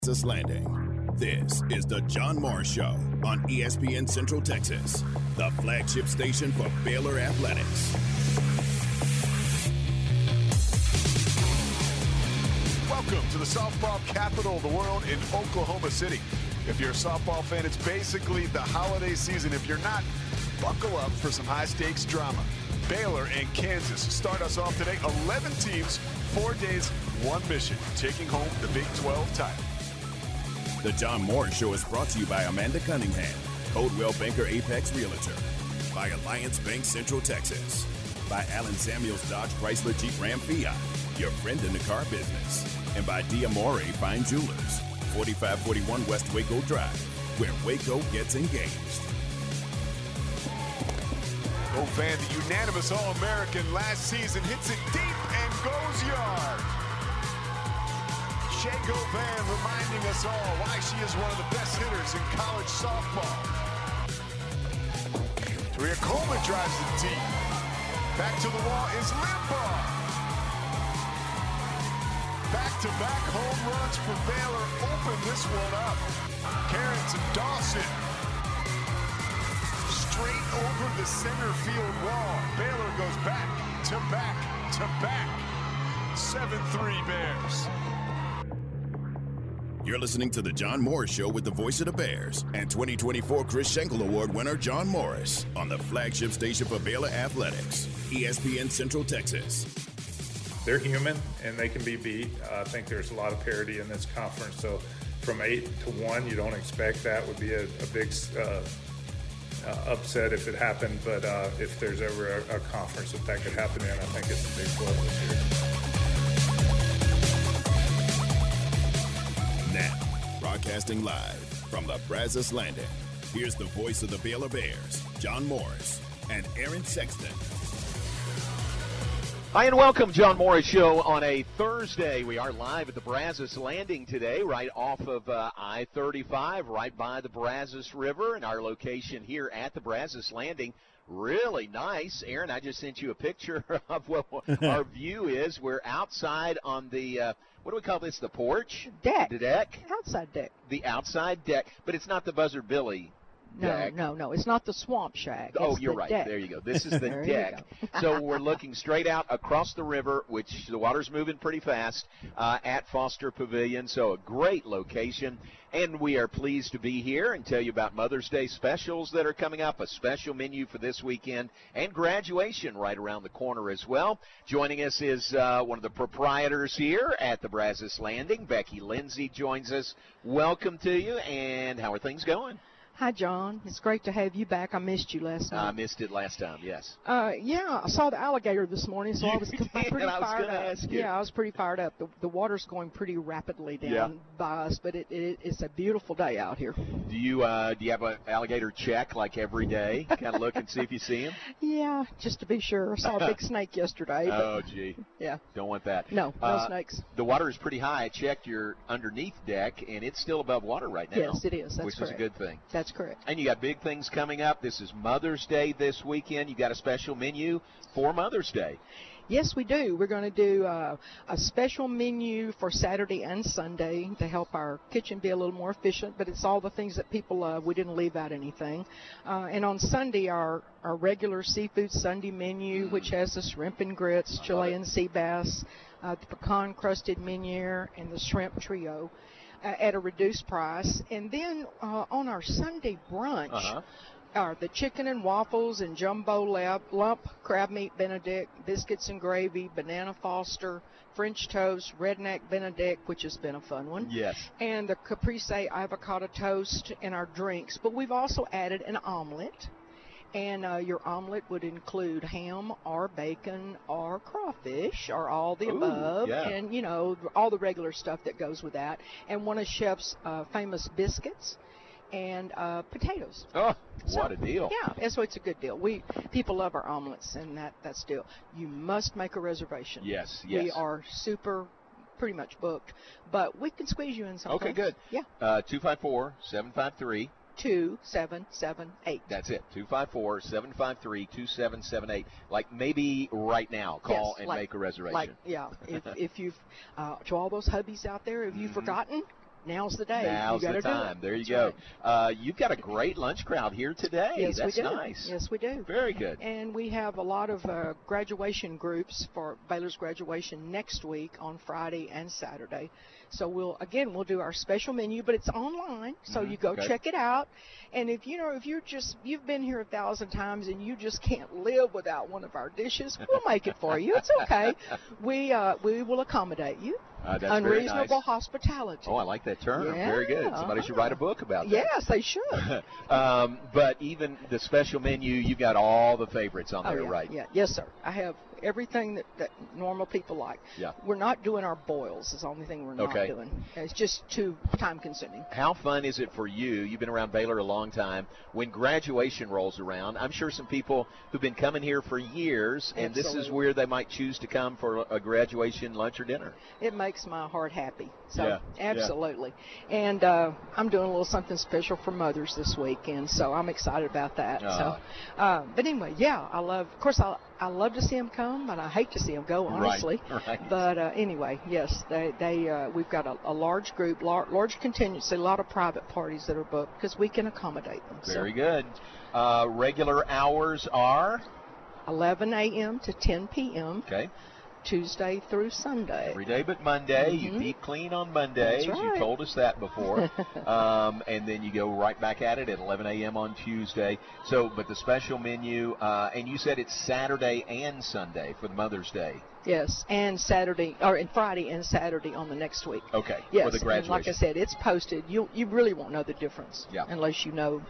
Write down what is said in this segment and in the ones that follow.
Brazos Landing. This is the John Morris Show on ESPN Central Texas, the flagship station for Baylor Athletics. Welcome to the softball capital of the world in Oklahoma City. If you're a softball fan, it's basically the holiday season. If you're not, buckle up for some high-stakes drama. Baylor and Kansas start us off today. 11 teams, 4 days, one mission, taking home the Big 12 title. The John Morris Show is brought to you by Amanda Cunningham, Coldwell Banker Apex Realtor, by Alliance Bank Central Texas, by Allen Samuels Dodge Chrysler Jeep Ram Fiat, your friend in the car business, and by Diamore Fine Jewelers, 4541 West Waco Drive, where Waco gets engaged. Go Van, the unanimous All-American last season, hits it deep and goes yard. Shea Govan reminding us all why she is one of the best hitters in college softball. Taria Coleman drives it deep. Back to the wall is Limbaugh. Back-to-back home runs for Baylor open this one up. Carrots and Dawson. Straight over the center field wall. Baylor goes back to back to back. 7-3 Bears. You're listening to the John Morris Show with the voice of the Bears and 2024 Chris Schenkel Award winner John Morris on the flagship station for Baylor Athletics, ESPN Central Texas. They're human and they can be beat. I think there's a lot of parity in this conference. So from 8-1, you don't expect that would be a big upset if it happened. But if there's ever a conference that could happen in, I think it's the Big 12 this year. Now, broadcasting live from the Brazos Landing, here's the voice of the Baylor Bears, John Morris and Aaron Sexton. Hi and welcome, John Morris Show on a Thursday. We are live at the Brazos Landing today, right off of I-35, right by the Brazos River, and our location here at the Brazos Landing. Really nice. Aaron, I just sent you a picture of what our view is. We're outside on the, what do we call this, the porch? Deck. The deck? Outside deck. The outside deck, but it's not the Buzzard Billy deck. No. It's not the swamp shack. Oh, it's you're the right. Deck. There you go. This is the There deck. So we're looking straight out across the river, which the water's moving pretty fast, at Foster Pavilion. So a great location. And we are pleased to be here and tell you about Mother's Day specials that are coming up, a special menu for this weekend, and graduation right around the corner as well. Joining us is one of the proprietors here at the Brazos Landing. Becky Lindsay joins us. Welcome to you, and how are things going? Hi, John. It's great to have you back. I missed you last night. I missed it last time, yes. Yeah, I saw the alligator this morning, so I was pretty fired up. Yeah, I was pretty fired up. The water's going pretty rapidly down by us, but it's a beautiful day out here. Do you have an alligator check like every day? Kind of look and see if you see him? Yeah, just to be sure. I saw a big snake yesterday. But, oh, gee. Yeah. Don't want that. No snakes. The water is pretty high. I checked your underneath deck, and it's still above water right now. Yes, it is. That's which correct. is a good thing. That's correct. And you got big things coming up. This is Mother's Day this weekend. You got a special menu for Mother's Day. Yes, we do. We're going to do a special menu for Saturday and Sunday to help our kitchen be a little more efficient, but it's all the things that people love. We didn't leave out anything. And on Sunday, our regular seafood Sunday menu, which has the shrimp and grits, Chilean sea bass, the pecan-crusted meuniere, and the shrimp trio. At a reduced price. And then on our Sunday brunch are the chicken and waffles and jumbo lump crab meat Benedict, biscuits and gravy, banana Foster, French toast, redneck Benedict, which has been a fun one. Yes. And the caprese avocado toast in our drinks. But we've also added an omelet. And your omelet would include ham or bacon or crawfish or all the above. Yeah. And, you know, all the regular stuff that goes with that. And one of Chef's famous biscuits and potatoes. Oh, what a deal. Yeah, so it's a good deal. People love our omelets, and that's deal. You must make a reservation. Yes. We are pretty much booked. But we can squeeze you in sometime. Okay, good. Yeah. 254-753. 2778. That's it. 254-753-2778. Like maybe right now, call and make a reservation. If you've to all those hubbies out there, have you forgotten? now's the day. Now's the time. There you go. Right. You've got a great lunch crowd here today. Yes, That's we do. nice. Yes, we do. Very good. And we have a lot of graduation groups for Baylor's graduation next week on Friday and Saturday. So we'll do our special menu, but it's online, so you go check it out. And if you've been here 1,000 times and you just can't live without one of our dishes, we'll make it for you. It's okay. We will accommate you. That's Unreasonable very nice. Hospitality. Oh, I like that term. Yeah, Very good. Somebody should write a book about that. Yes, they should. But even the special menu, you've got all the favorites on there, right? Yeah. Yes, sir. I have everything that normal people like. Yeah. We're not doing our boils. Is the only thing we're not doing. It's just too time-consuming. How fun is it for you? You've been around Baylor a long time. When graduation rolls around, I'm sure some people who've been coming here for years, and Absolutely. this is where they might choose to come for a graduation lunch or dinner. It makes my heart happy. So Yeah. absolutely. And I'm doing a little something special for mothers this weekend, so I'm excited about that. So, but anyway, I love to see them come, but I hate to see them go, honestly. Right. But anyway, yes, we've got a large group, large contingency, a lot of private parties that are booked because we can accommodate them. Very good. Regular hours are? 11 a.m. to 10 p.m. Okay. Tuesday through Sunday. Every day but Monday. You deep clean on Mondays. That's right. You told us that before. And then you go right back at it at 11 a.m. on Tuesday. So, but the special menu, and you said it's Saturday and Sunday for the Mother's Day. Yes, and Friday and Saturday on the next week. Okay. Yes, For the graduation. and like I said, it's posted. You really won't know the difference unless you know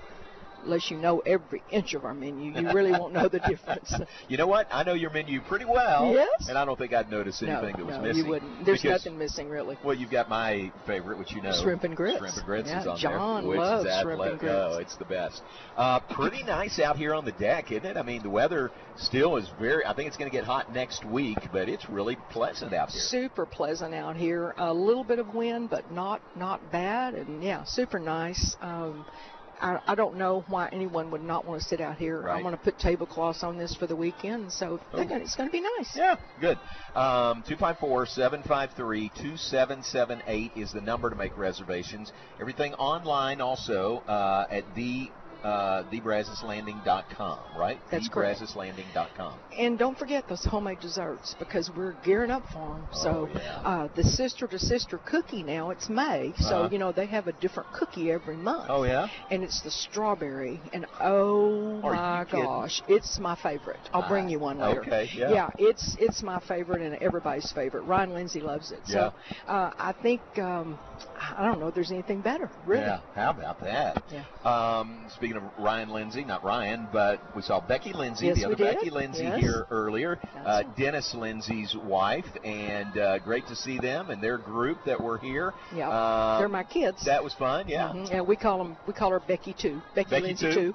every inch of our menu. You really won't know the difference. You know what? I know your menu pretty well. Yes. And I don't think I'd notice anything that was missing. No, you wouldn't. There's nothing missing, really. Well, you've got my favorite, which you know. Shrimp and grits. Shrimp and grits is on John there. loves shrimp and grits. Oh, it's the best. Pretty nice out here on the deck, isn't it? I mean, the weather still is I think it's going to get hot next week, but it's really pleasant out here. Super pleasant out here. A little bit of wind, but not bad. And, super nice. I don't know why anyone would not want to sit out here. Right. I'm going to put tablecloths on this for the weekend, so it's going to be nice. Yeah, good. 254-753-2778 is the number to make reservations. Everything online also at thebrazoslanding.com, right? That's correct. thebrazoslanding.com. And don't forget those homemade desserts because we're gearing up for them. The sister-to-sister cookie now, it's May, so, they have a different cookie every month. Oh, yeah? And it's the strawberry, and oh, my gosh, it's my favorite. I'll bring you one later. Okay, Yeah, it's my favorite and everybody's favorite. Ryan Lindsay loves it. So I think, I don't know if there's anything better, really. Yeah, how about that? Yeah. Speaking of Ryan Lindsay, not Ryan, but we saw Becky Lindsay, Yes, the other we did. Becky Lindsay Yes. here earlier, That's Dennis Lindsay's wife, and great to see them and their group that were here. Yeah, they're my kids. That was fun, yeah. Mm-hmm. And we call her Becky too. Becky Lindsay too.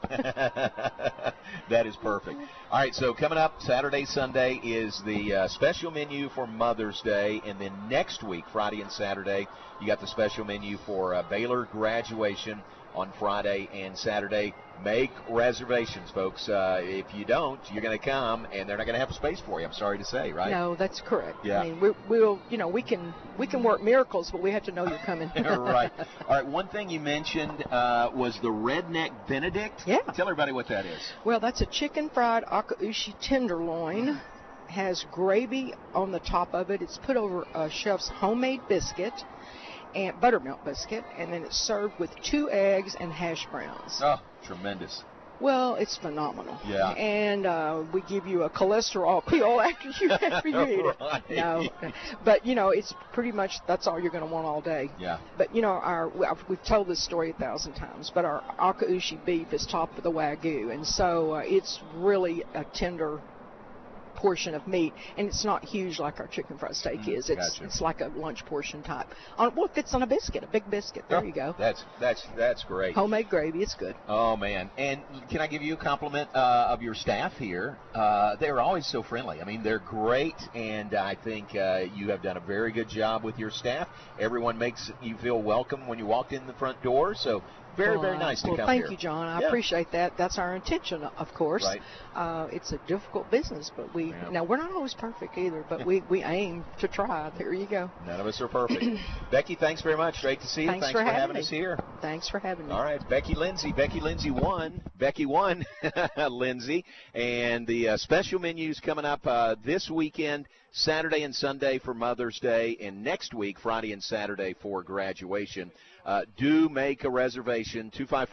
That is perfect. All right, so coming up Saturday, Sunday is the special menu for Mother's Day, and then next week, Friday and Saturday, you got the special menu for Baylor graduation on Friday and Saturday. Make reservations, folks. If you don't, you're going to come, and they're not going to have space for you. I'm sorry to say, right? No, that's correct. Yeah. I mean, we can work miracles, but we have to know you're coming. Right. All right. One thing you mentioned was the Redneck Benedict. Yeah. Tell everybody what that is. Well, that's a chicken fried akaushi tenderloin. Has gravy on the top of it. It's put over a chef's homemade biscuit and buttermilk biscuit, and then it's served with 2 eggs and hash browns. Oh, tremendous. Well, it's phenomenal. Yeah. And we give you a cholesterol pill after you eat it. Right. No, but it's pretty much that's all you're going to want all day. Yeah. But we've told this story 1,000 times, but our akaushi beef is topped with a Wagyu, and so it's really a tender portion of meat, and it's not huge like our chicken fried steak is. It's like a lunch portion type. Well, it fits on a biscuit, a big biscuit. There you go. That's great. Homemade gravy, it's good. Oh man! And can I give you a compliment of your staff here? They're always so friendly. I mean, they're great, and I think you have done a very good job with your staff. Everyone makes you feel welcome when you walked in the front door. So. Very nice to come thank here. you, John. I appreciate that. That's our intention, of course. Right. It's a difficult business, but we Yeah. Now, we're not always perfect either, but we aim to try. There you go. None of us are perfect. Becky, thanks very much. Great to see you. Thanks for having us here. Thanks for having me. All right, Becky Lindsay won. Becky won, Lindsay. And the special menus coming up this weekend, Saturday and Sunday for Mother's Day, and next week, Friday and Saturday for graduation. Do make a reservation,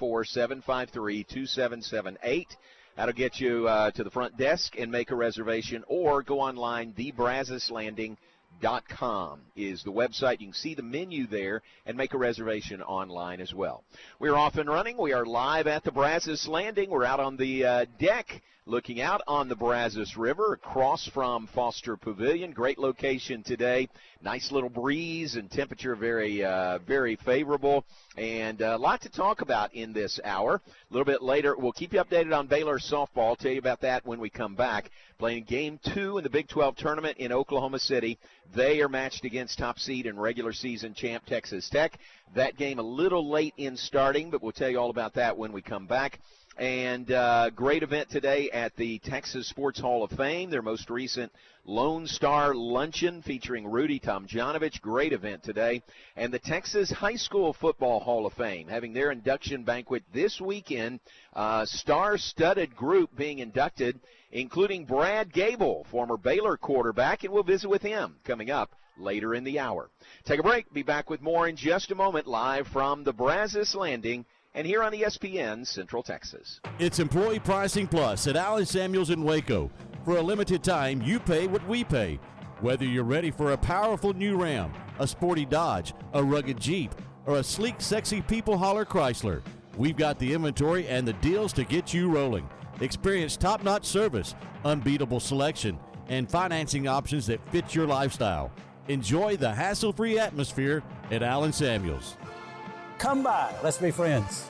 254-753-2778. That'll get you to the front desk and make a reservation, or go online, thebrazoslanding.com is the website. You can see the menu there and make a reservation online as well. We're off and running. We are live at the Brazos Landing. We're out on the deck looking out on the Brazos River across from Foster Pavilion. Great location today. Nice little breeze and temperature very favorable. And a lot to talk about in this hour. A little bit later, we'll keep you updated on Baylor softball. I'll tell you about that when we come back. Playing Game 2 in the Big 12 tournament in Oklahoma City. They are matched against top seed and regular season champ Texas Tech. That game a little late in starting, but we'll tell you all about that when we come back. And great event today at the Texas Sports Hall of Fame, their most recent Lone Star Luncheon featuring Rudy Tomjanovich. Great event today. And the Texas High School Football Hall of Fame having their induction banquet this weekend. Star-studded group being inducted, including Brad Gable, former Baylor quarterback, and we'll visit with him coming up later in the hour. Take a break. Be back with more in just a moment, live from the Brazos Landing and here on ESPN Central Texas. It's Employee Pricing Plus at Allen Samuels in Waco. For a limited time, you pay what we pay. Whether you're ready for a powerful new Ram, a sporty Dodge, a rugged Jeep, or a sleek, sexy people hauler Chrysler, we've got the inventory and the deals to get you rolling. Experience top-notch service, unbeatable selection, and financing options that fit your lifestyle. Enjoy the hassle-free atmosphere at Allen Samuels. Come by. Let's be friends.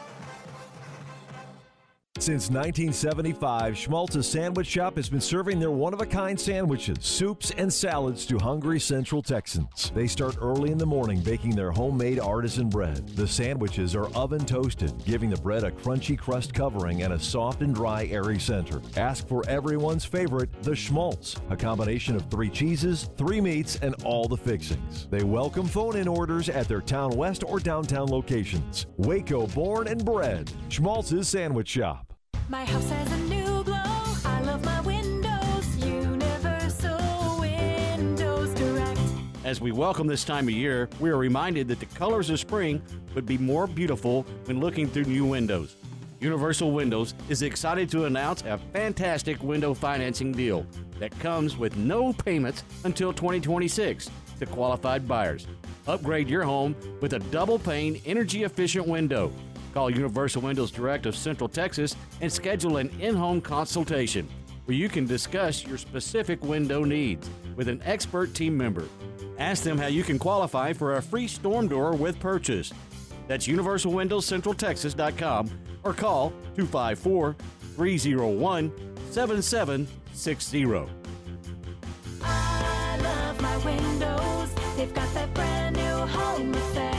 Since 1975, Schmaltz's Sandwich Shop has been serving their one-of-a-kind sandwiches, soups, and salads to hungry Central Texans. They start early in the morning baking their homemade artisan bread. The sandwiches are oven-toasted, giving the bread a crunchy crust covering and a soft and dry, airy center. Ask for everyone's favorite, the Schmaltz, a combination of 3 cheeses, 3 meats, and all the fixings. They welcome phone-in orders at their Town West or downtown locations. Waco born and bred, Schmaltz's Sandwich Shop. My house has a new glow. I love my windows. Universal Windows Direct. As we welcome this time of year, we are reminded that the colors of spring would be more beautiful when looking through new windows. Universal Windows is excited to announce a fantastic window financing deal that comes with no payments until 2026 to qualified buyers. Upgrade your home with a double-pane, energy-efficient window. Call Universal Windows Direct of Central Texas and schedule an in-home consultation where you can discuss your specific window needs with an expert team member. Ask them how you can qualify for a free storm door with purchase. That's UniversalWindowsCentralTexas.com or call 254-301-7760. I love my windows. They've got that brand new home effect.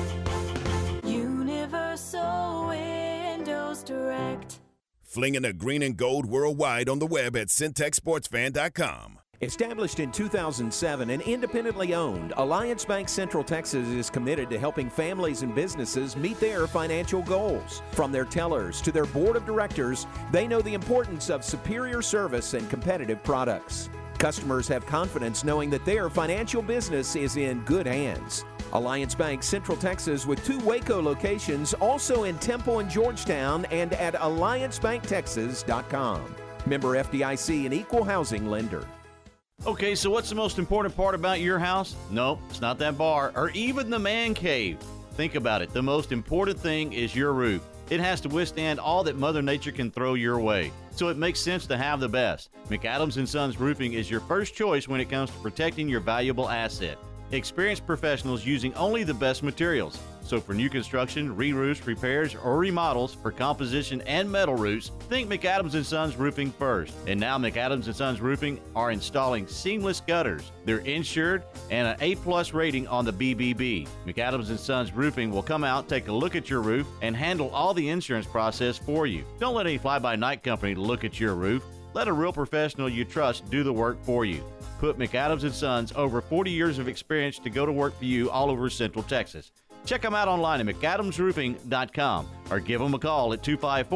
Universal Windows Direct. Flinging the green and gold worldwide on the web at CentexSportsFan.com. Established in 2007 and independently owned, Alliance Bank Central Texas is committed to helping families and businesses meet their financial goals. From their tellers to their board of directors, they know the importance of superior service and competitive products. Customers have confidence knowing that their financial business is in good hands. Alliance Bank Central Texas with 2 Waco locations, also in Temple and Georgetown, and at AllianceBankTexas.com. Member FDIC and equal housing lender. Okay, so what's the most important part about your house? No, it's not that bar or even the man cave. Think about it. The most important thing is your roof. It has to withstand all that Mother Nature can throw your way. So it makes sense to have the best. McAdams & Sons Roofing is your first choice when it comes to protecting your valuable asset. Experienced professionals using only the best materials. So for new construction, re-roofs, repairs, or remodels for composition and metal roofs, think McAdams & Sons Roofing first. And now McAdams & Sons Roofing are installing seamless gutters. They're insured and an A+ rating on the BBB. McAdams & Sons Roofing will come out, take a look at your roof, and handle all the insurance process for you. Don't let any fly-by-night company look at your roof. Let a real professional you trust do the work for you. Put McAdams & Sons over 40 years of experience to go to work for you all over Central Texas. Check them out online at McAdamsRoofing.com or give them a call at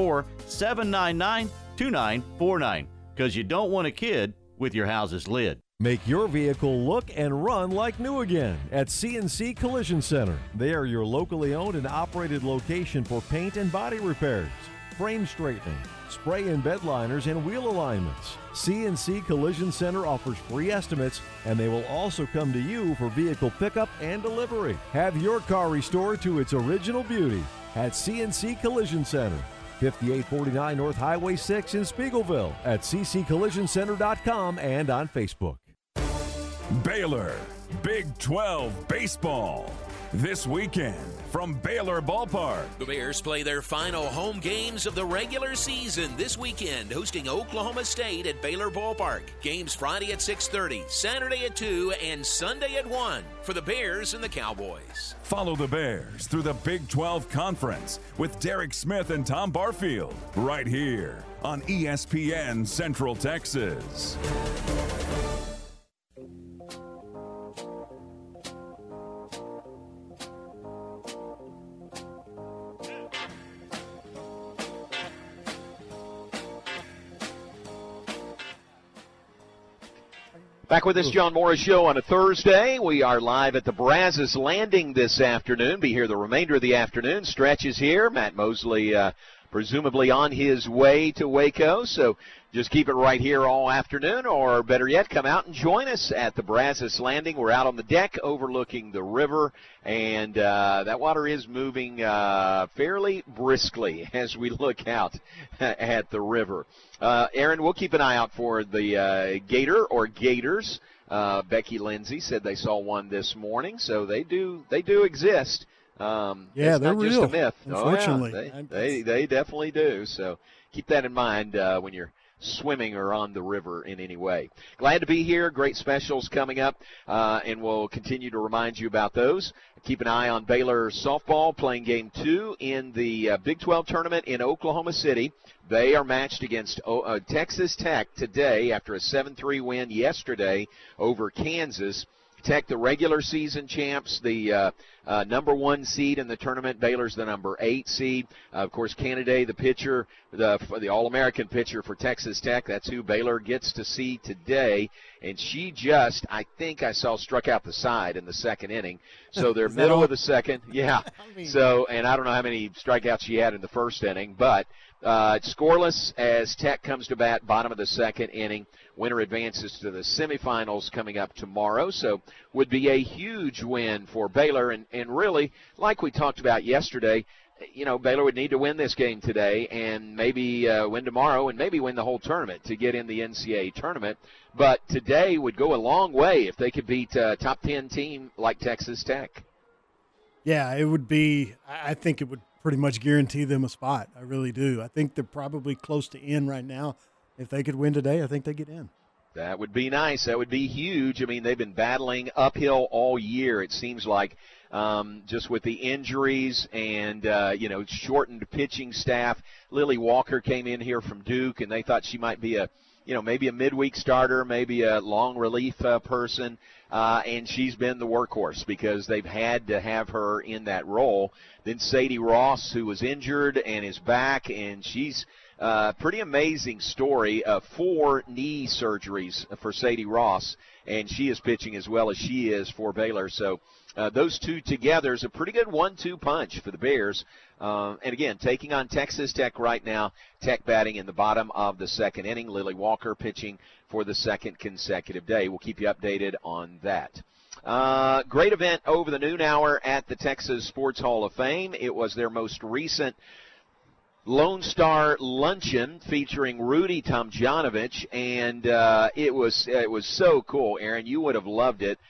254-799-2949 because you don't want a kid with your house's lid. Make your vehicle look and run like new again at CNC Collision Center. They are your locally owned and operated location for paint and body repairs, frame straightening, spray and bed liners, and wheel alignments. CNC Collision Center offers free estimates, and they will also come to you for vehicle pickup and delivery. Have your car restored to its original beauty at CNC Collision Center. 5849 North Highway 6 in Spiegelville at cccollisioncenter.com and on Facebook. Baylor, Big 12 baseball. This weekend from Baylor Ballpark. The Bears play their final home games of the regular season this weekend, hosting Oklahoma State at Baylor Ballpark. Games Friday at 6:30, Saturday at 2, and Sunday at 1 for the Bears and the Cowboys. Follow the Bears through the Big 12 Conference with Derek Smith and Tom Barfield right here on ESPN Central Texas. Back with this John Morris Show on a Thursday. We are live at the Brazos Landing this afternoon. Be here the remainder of the afternoon. Stretch is here. Matt Mosley presumably on his way to Waco. So just keep it right here all afternoon, or better yet, come out and join us at the Brazos Landing. We're out on the deck overlooking the river, and that water is moving fairly briskly as we look out at the river. Aaron, we'll keep an eye out for the gator or gators. Becky Lindsay said they saw one this morning, so they do exist. Yeah, it's they're not real. just a myth. Unfortunately, they definitely do. So keep that in mind when you're swimming or on the river in any way. Glad to be here. Great specials coming up, and we'll continue to remind you about those. Keep an eye on Baylor softball playing game 2 in the Big 12 tournament in Oklahoma City. They are matched against Texas Tech today after a 7-3 win yesterday over Kansas. Tech, the regular season champs, the number 1 seed in the tournament. Baylor's the number 8 seed. Of course, Canada, the pitcher, the All-American pitcher for Texas Tech. That's who Baylor gets to see today. And she just, I think I saw, struck out the side in the second inning. So they're middle of the second. Yeah. So, and I don't know how many strikeouts she had in the first inning, but it's scoreless as Tech comes to bat, bottom of the second inning. Winner advances to the semifinals coming up tomorrow, so would be a huge win for Baylor. And really, like we talked about yesterday, you know, Baylor would need to win this game today and maybe win tomorrow and maybe win the whole tournament to get in the NCAA tournament. But today would go a long way if they could beat a top 10 team like Texas Tech. Yeah, it would be – I think it would pretty much guarantee them a spot. I really do. I think they're probably close to in right now. If they could win today, I think they get in. That would be nice. That would be huge. I mean, they've been battling uphill all year, it seems like, just with the injuries and, shortened pitching staff. Lily Walker came in here from Duke, and they thought she might be maybe a midweek starter, maybe a long relief person, and she's been the workhorse because they've had to have her in that role. Then Sadie Ross, who was injured and is back, and she's pretty amazing story of 4 knee surgeries for Sadie Ross, and she is pitching as well as she is for Baylor. So those two together is a pretty good 1-2 punch for the Bears. And again, taking on Texas Tech right now, Tech batting in the bottom of the second inning. Lily Walker pitching for the second consecutive day. We'll keep you updated on that. Great event over the noon hour at the Texas Sports Hall of Fame. It was their most recent Lone Star Luncheon featuring Rudy Tomjanovich, and it was so cool, Aaron. You would have loved it.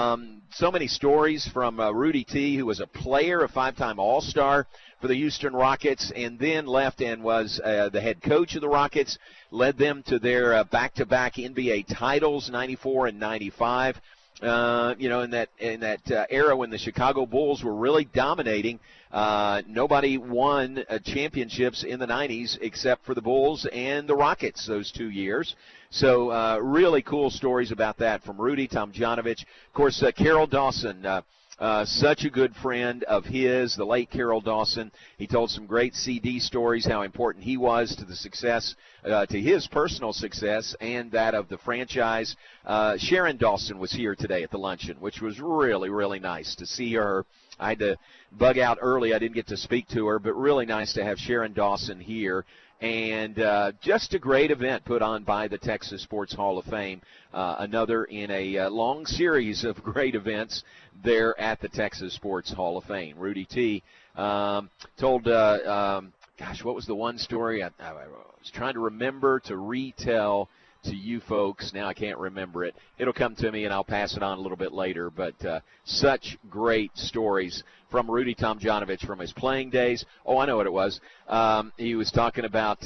So many stories from Rudy T., who was a player, a 5-time All-Star for the Houston Rockets, and then left and was the head coach of the Rockets, led them to their back-to-back NBA titles, 94 and 95. in that era when the Chicago Bulls were really dominating. Nobody won championships in the 90s except for the Bulls and the Rockets those 2 years. So really cool stories about that from Rudy Tomjanovich. Of course, Carroll Dawson, such a good friend of his, the late Carroll Dawson. He told some great CD stories, how important he was to the success, to his personal success and that of the franchise. Sharon Dawson was here today at the luncheon, which was really, really nice to see her. I had to bug out early. I didn't get to speak to her, but really nice to have Sharon Dawson here. And just a great event put on by the Texas Sports Hall of Fame, another in a long series of great events there at the Texas Sports Hall of Fame. Rudy T. Told, what was the one story I was trying to remember to retell to you folks. Now I can't remember it. It'll come to me, and I'll pass it on a little bit later. But such great stories from Rudy Tomjanovich from his playing days. Oh, I know what it was. He was talking about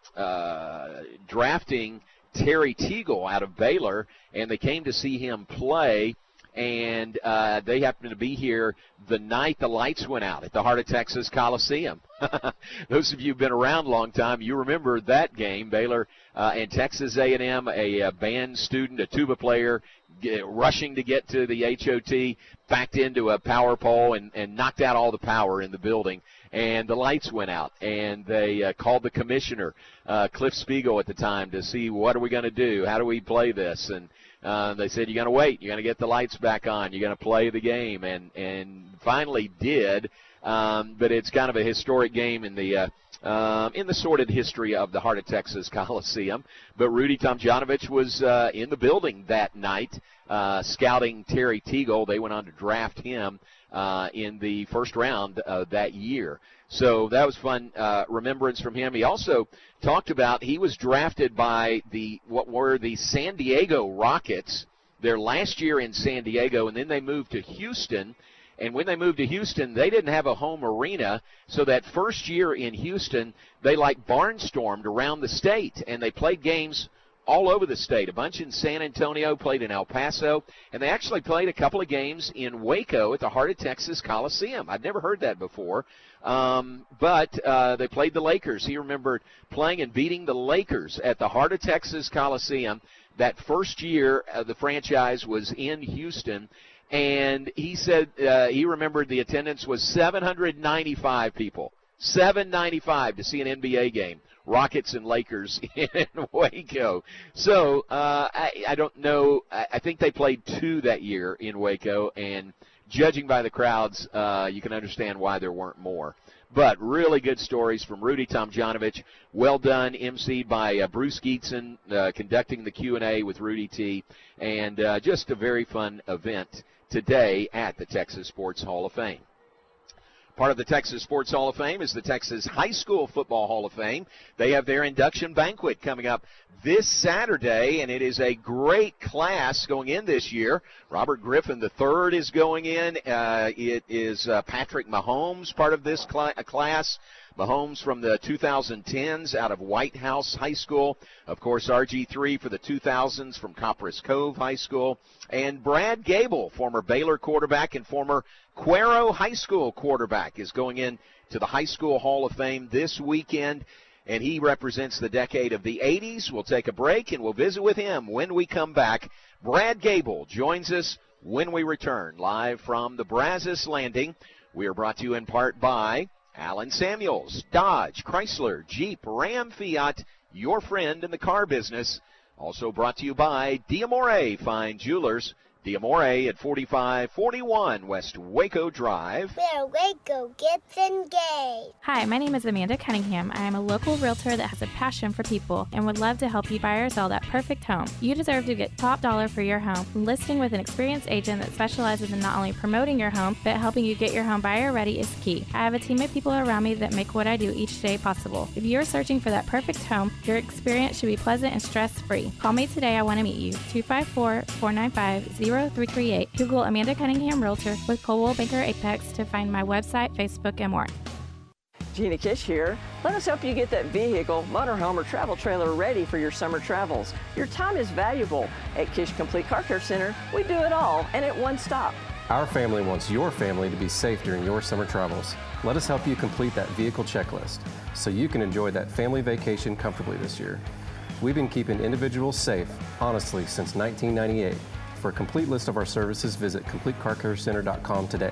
drafting Terry Teagle out of Baylor, and they came to see him play. And they happened to be here the night the lights went out at the Heart of Texas Coliseum. Those of you who've been around a long time, you remember that game, Baylor and Texas A&M, a band student, a tuba player, rushing to get to the HOT, backed into a power pole and knocked out all the power in the building. And the lights went out, and they called the commissioner, Cliff Spiegel at the time, to see what are we going to do, how do we play this, and they said, you're going to wait. You're going to get the lights back on. You're going to play the game, and finally did. But it's kind of a historic game in the sordid history of the Heart of Texas Coliseum. But Rudy Tomjanovich was in the building that night scouting Terry Teagle. They went on to draft him in the first round that year. So that was fun remembrance from him. He also talked about he was drafted by what were the San Diego Rockets their last year in San Diego, and then they moved to Houston. And when they moved to Houston, they didn't have a home arena, so that first year in Houston, they barnstormed around the state, and they played games all over the state. A bunch in San Antonio, played in El Paso, and they actually played a couple of games in Waco at the Heart of Texas Coliseum. I'd never heard that before, but they played the Lakers. He remembered playing and beating the Lakers at the Heart of Texas Coliseum. That first year the franchise was in Houston, and he said he remembered the attendance was 795 people. 795 to see an NBA game. Rockets and Lakers in Waco. So I don't know. I think they played 2 that year in Waco, and judging by the crowds, you can understand why there weren't more. But really good stories from Rudy Tomjanovich. Well done, emceed by Bruce Geetson, conducting the Q&A with Rudy T. And just a very fun event today at the Texas Sports Hall of Fame. Part of the Texas Sports Hall of Fame is the Texas High School Football Hall of Fame. They have their induction banquet coming up this Saturday, and it is a great class going in this year. Robert Griffin III is going in. It is Patrick Mahomes, part of this class. Mahomes from the 2010s out of White House High School. Of course, RG3 for the 2000s from Copperas Cove High School. And Brad Gable, former Baylor quarterback and former Cuero High School quarterback, is going in to the High School Hall of Fame this weekend, and he represents the decade of the 80s. We'll take a break, and we'll visit with him when we come back. Brad Gable joins us when we return, live from the Brazos Landing. We are brought to you in part by Allen Samuels, Dodge, Chrysler, Jeep, Ram, Fiat, your friend in the car business. Also brought to you by D'Amore Fine Jewelers. D'Amore at 4541 West Waco Drive. Where Waco gets engaged. Hi, my name is Amanda Cunningham. I am a local realtor that has a passion for people and would love to help you buy or sell that perfect home. You deserve to get top dollar for your home. Listing with an experienced agent that specializes in not only promoting your home, but helping you get your home buyer ready is key. I have a team of people around me that make what I do each day possible. If you're searching for that perfect home, your experience should be pleasant and stress-free. Call me today. I want to meet you. 254-495-0338. Google Amanda Cunningham Realtor with Coldwell Banker Apex to find my website, Facebook, and more. Gina Kish here. Let us help you get that vehicle, motorhome, or travel trailer ready for your summer travels. Your time is valuable. At Kish Complete Car Care Center, we do it all and at one stop. Our family wants your family to be safe during your summer travels. Let us help you complete that vehicle checklist so you can enjoy that family vacation comfortably this year. We've been keeping individuals safe, honestly, since 1998. For a complete list of our services, visit CompleteCarCareCenter.com today.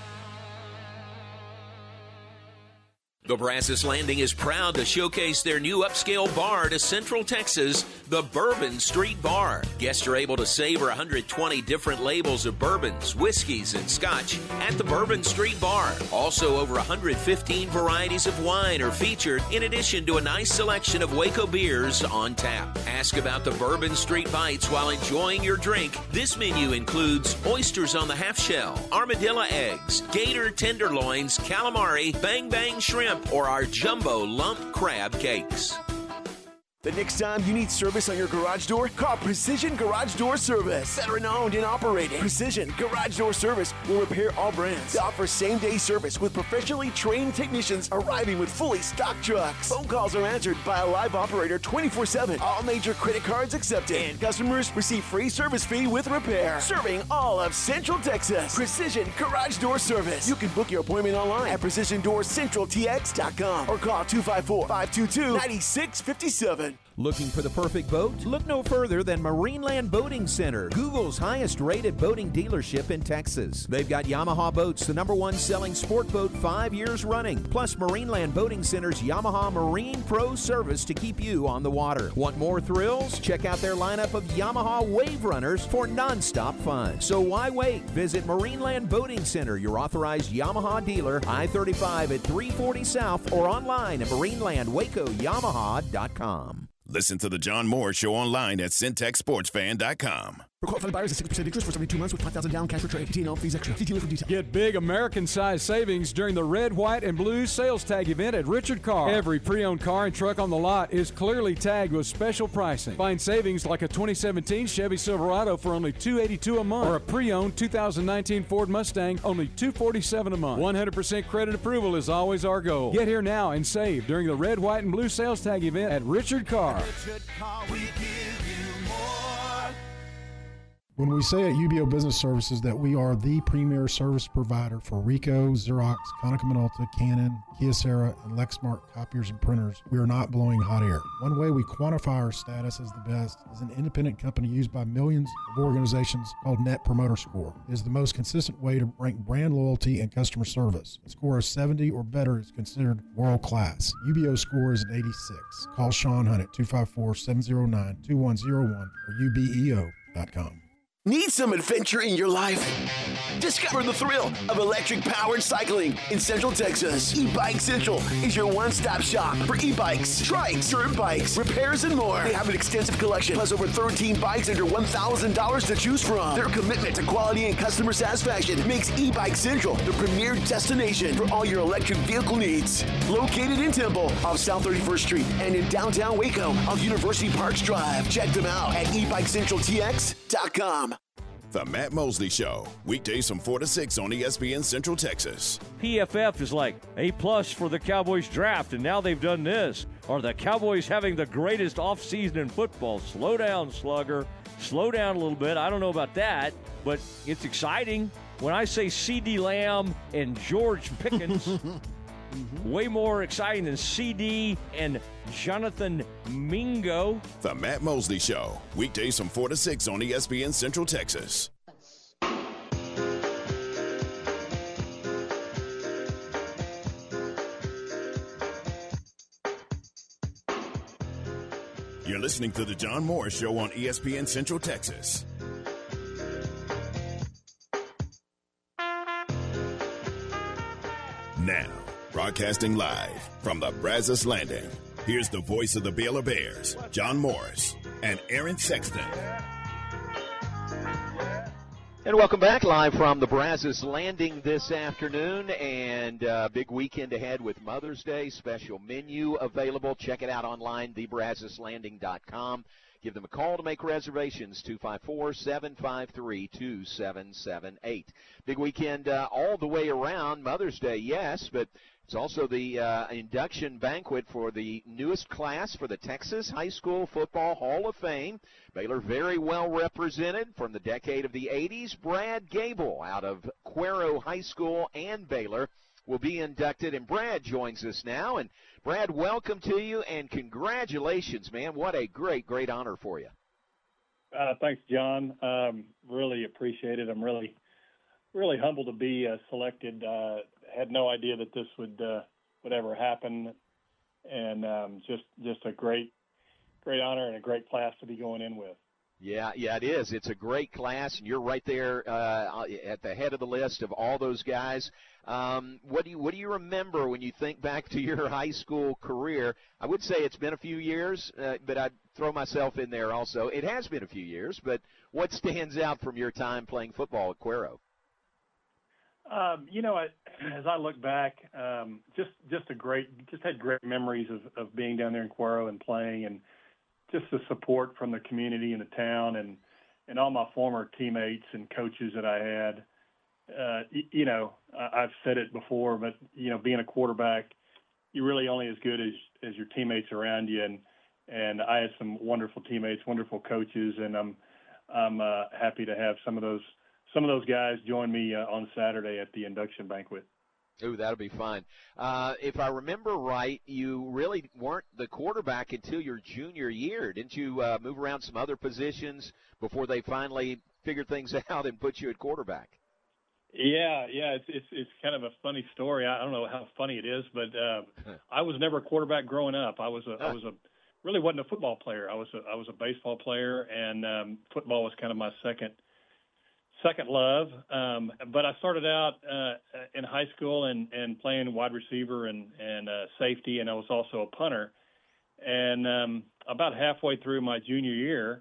The Brazos Landing is proud to showcase their new upscale bar to Central Texas, the Bourbon Street Bar. Guests are able to savor 120 different labels of bourbons, whiskeys, and scotch at the Bourbon Street Bar. Also, over 115 varieties of wine are featured, in addition to a nice selection of Waco beers on tap. Ask about the Bourbon Street Bites while enjoying your drink. This menu includes oysters on the half shell, armadillo eggs, gator tenderloins, calamari, bang bang shrimp, or our jumbo lump crab cakes. The next time you need service on your garage door, call Precision Garage Door Service. Veteran owned and operated. Precision Garage Door Service will repair all brands. They offer same-day service with professionally trained technicians arriving with fully stocked trucks. Phone calls are answered by a live operator 24/7. All major credit cards accepted. And customers receive free service fee with repair. Serving all of Central Texas. Precision Garage Door Service. You can book your appointment online at PrecisionDoorCentralTX.com or call 254-522-9657. Looking for the perfect boat? Look no further than Marineland Boating Center, Google's highest rated boating dealership in Texas. They've got Yamaha boats, the #1 selling sport boat 5 years running, plus Marineland Boating Center's Yamaha Marine Pro service to keep you on the water. Want more thrills? Check out their lineup of Yamaha Wave Runners for nonstop fun. So why wait? Visit Marineland Boating Center, your authorized Yamaha dealer, I-35 at 340 South, or online at marinelandwacoyamaha.com. Listen to the John Moore Show online at syntechsportsfan.com. For qualified buyers, a 6% interest for 72 months with $5,000 down, cash for trade. TNO fees extra. See dealer for details. Get big American-sized savings during the red, white, and blue sales tag event at Richard Car. Every pre-owned car and truck on the lot is clearly tagged with special pricing. Find savings like a 2017 Chevy Silverado for only $282 a month, or a pre-owned 2019 Ford Mustang only $247 a month. 100% credit approval is always our goal. Get here now and save during the red, white, and blue sales tag event at Richard Car. Richard Car, we give you more. When we say at UBO Business Services that we are the premier service provider for Ricoh, Xerox, Konica Minolta, Canon, Kyocera, and Lexmark copiers and printers, we are not blowing hot air. One way we quantify our status as the best is an independent company used by millions of organizations called Net Promoter Score. It is the most consistent way to rank brand loyalty and customer service. A score of 70 or better is considered world class. UBO score is an 86. Call Sean Hunt at 254-709-2101 or ubeo.com. Need some adventure in your life? Discover the thrill of electric-powered cycling in Central Texas. E-Bike Central is your one-stop shop for e-bikes, trikes, dirt bikes, repairs, and more. They have an extensive collection, plus over 13 bikes under $1,000 to choose from. Their commitment to quality and customer satisfaction makes E-Bike Central the premier destination for all your electric vehicle needs. Located in Temple off South 31st Street and in downtown Waco off University Parks Drive. Check them out at ebikecentraltx.com. The Matt Mosley Show, weekdays from 4 to 6 on ESPN Central Texas. PFF is like A+ for the Cowboys draft, and now they've done this. Are the Cowboys having the greatest offseason in football? Slow down, slugger. Slow down a little bit. I don't know about that, but it's exciting. When I say CeeDee Lamb and George Pickens, way more exciting than CD and Jonathan Mingo. The Matt Mosley Show, weekdays from 4 to 6 on ESPN Central Texas. You're listening to the John Moore Show on ESPN Central Texas. Now, broadcasting live from the Brazos Landing, here's the voice of the Baylor Bears, John Morris and Aaron Sexton. And welcome back live from the Brazos Landing this afternoon, and big weekend ahead with Mother's Day. Special menu available. Check it out online, thebrazoslanding.com. Give them a call to make reservations, 254-753-2778. Big weekend all the way around. Mother's Day, yes, but It's also the induction banquet for the newest class for the Texas High School Football Hall of Fame. Baylor very well represented from the decade of the 80s. Brad Gable out of Cuero High School and Baylor will be inducted, and Brad joins us now. And Brad, welcome to you, and congratulations, man. What a great, great honor for you. Thanks, John. Really appreciate it. I'm really humbled to be selected. Had no idea that this would ever happen, and just a great honor and a great class to be going in with. Yeah, it is. It's a great class, and you're right there at the head of the list of all those guys. What do you remember when you think back to your high school career? I would say it's been a few years, but I'd throw myself in there also. It has been a few years, but what stands out from your time playing football at Cuero? As I look back, just had great memories of being down there in Cuero and playing, and just the support from the community and the town and all my former teammates and coaches that I had. I've said it before, but being a quarterback, you're really only as good as your teammates around you, and I had some wonderful teammates, wonderful coaches, and I'm happy to have some of those guys join me on Saturday at the induction banquet. Ooh, that'll be fun. If I remember right, you really weren't the quarterback until your junior year. Didn't you move around some other positions before they finally figured things out and put you at quarterback? Yeah. It's kind of a funny story. I don't know how funny it is, but I was never a quarterback growing up. I really wasn't a football player. I was a baseball player, and football was kind of my second love. But I started out in high school and playing wide receiver and safety, and I was also a punter. And about halfway through my junior year,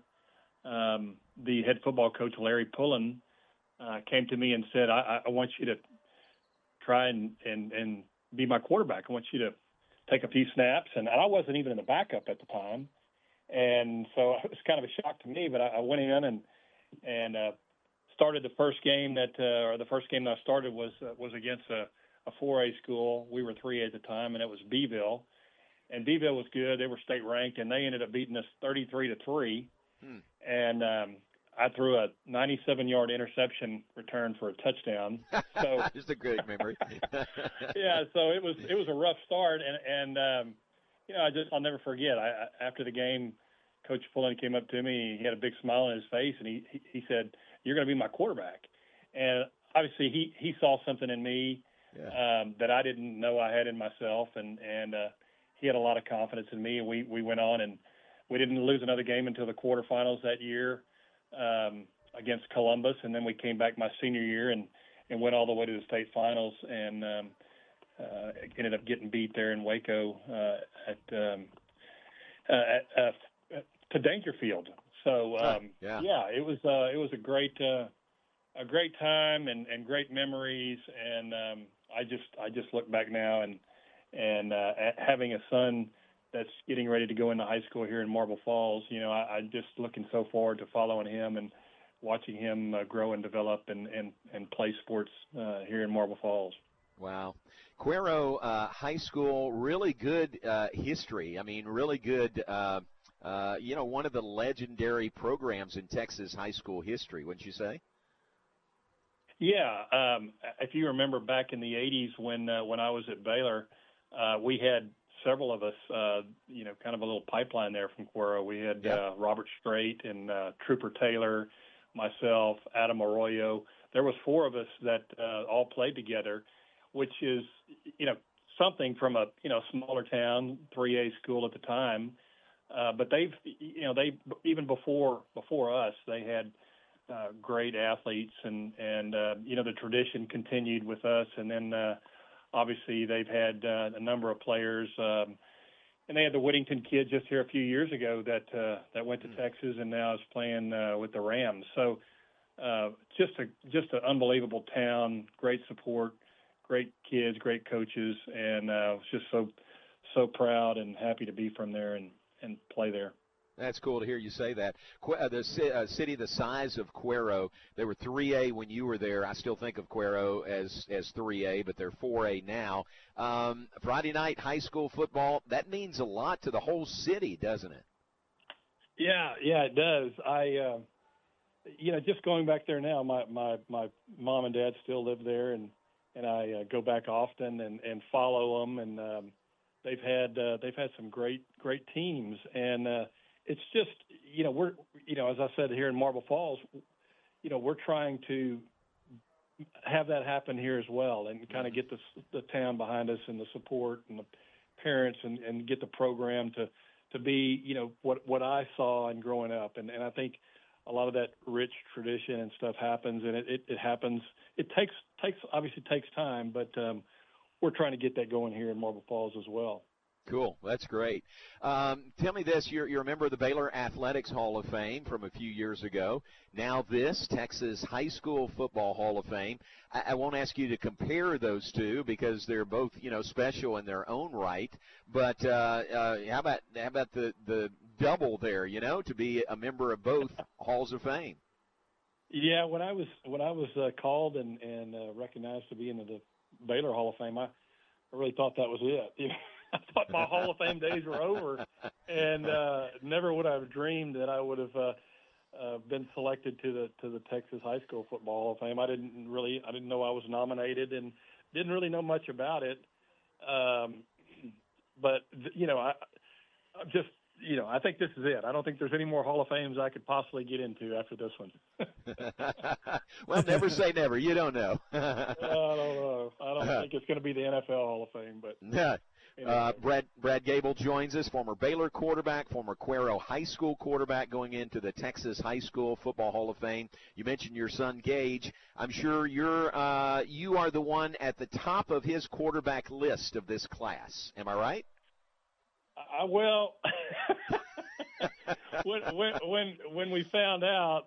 the head football coach, Larry Pullen, came to me and said, I want you to try and be my quarterback. I want you to take a few snaps. And I wasn't even in the backup at the time. And so it was kind of a shock to me, but I went in and started the first game that I started was against a 4A school. We were 3A at the time, and it was Beeville. And Beeville was good. They were state ranked, and they ended up beating us 33-3. And I threw a 97-yard interception return for a touchdown. So just a great memory. Yeah, so it was a rough start, and I'll never forget. After the game, Coach Pullen came up to me. He had a big smile on his face, and he said, "You're going to be my quarterback." And obviously, he saw something in me that I didn't know I had in myself, and he had a lot of confidence in me. And we went on, and we didn't lose another game until the quarterfinals that year against Columbus, and then we came back my senior year and went all the way to the state finals, and ended up getting beat there in Waco to Dangerfield. So it was a great time and great memories, and I just look back now and having a son that's getting ready to go into high school here in Marble Falls. I'm just looking so forward to following him and watching him grow and develop and play sports here in Marble Falls. Wow. Cuero High School, really good history. I mean, really good, one of the legendary programs in Texas high school history, wouldn't you say? Yeah. If you remember back in the 80s when I was at Baylor, we had several of us, kind of a little pipeline there from Cuero. We had Robert Strait and Trooper Taylor, myself, Adam Arroyo. There was four of us that all played together, which is, something from a, smaller town, 3A school at the time. But they even before us, they had great athletes, and the tradition continued with us. And then obviously they've had a number of players, and they had the Whittington kid just here a few years ago that went to Texas and now is playing with the Rams. So just an unbelievable town, great support, great kids, great coaches, and I was just so proud and happy to be from there and play there. That's cool to hear you say that. The city the size of Cuero, they were 3A when you were there. I still think of Cuero as 3A, but they're 4A now. Friday night high school football, that means a lot to the whole city, doesn't it? Yeah, it does. Just going back there now, my mom and dad still live there, and I go back often and follow them, and they've had some great teams, and it's just we're as I said here in Marble Falls, we're trying to have that happen here as well, and kind of get the town behind us and the support and the parents and get the program to be what I saw in growing up, and I think a lot of that rich tradition and stuff happens, and it happens. It obviously takes time, but we're trying to get that going here in Marble Falls as well. Cool. That's great. Tell me this. You're a member of the Baylor Athletics Hall of Fame from a few years ago. Now this, Texas High School Football Hall of Fame. I won't ask you to compare those two because they're both, special in their own right. But how about the double there, to be a member of both Halls of Fame? Yeah, when I was called and recognized to be in the Baylor Hall of Fame, I really thought that was it. I thought my Hall of Fame days were over, and never would I have dreamed that I would have been selected to the Texas High School Football Hall of Fame. I didn't know I was nominated, and didn't really know much about it. But I think this is it. I don't think there's any more Hall of Fames I could possibly get into after this one. Well, never say never. You don't know. I don't know. I don't think it's going to be the NFL Hall of Fame, but. Anyway. Brad Gable joins us, former Baylor quarterback, former Cuero High School quarterback, going into the Texas High School Football Hall of Fame. You mentioned your son Gage. I'm sure you are the one at the top of his quarterback list of this class. Am I right? Well, when we found out,